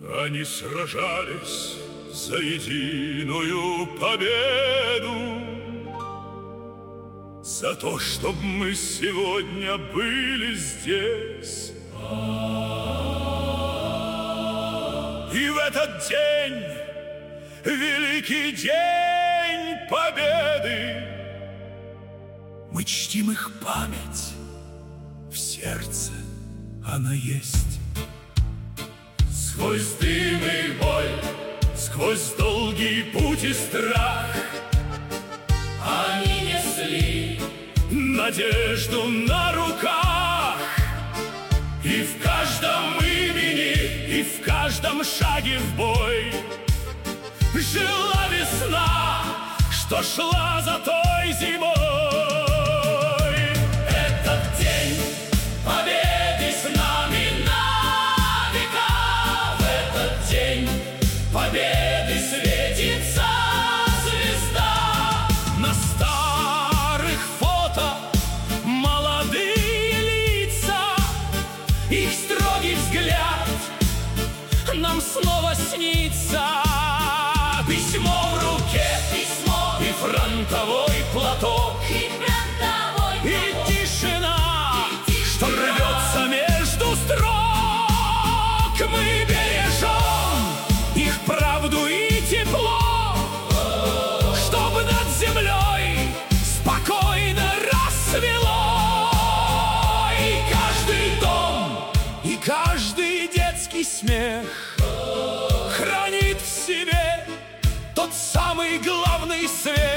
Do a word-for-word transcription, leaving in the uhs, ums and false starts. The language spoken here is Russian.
Они сражались за единую победу, за то, чтобы мы сегодня были здесь. И в этот день, великий день победы, мы чтим их память, в сердце она есть. Сквозь дым и боль, сквозь долгий путь и страх они несли надежду на руках. И в каждом имени, и в каждом шаге в бой жила весна, что шла за той зимой. Этот день победы с нами на века. В этот день победы светится звезда. На старых фото молодые лица, их строгий взгляд нам снова снится. Письмо в руке, письмо, и фронтовой платок, и фронтовой и платок, тишина, и тишина, что рвется между строк. Мы бережем их правду и тепло, чтобы над землей спокойно рассвело. И каждый дом, и каждый детский смех хранит в себе тот самый главный свет.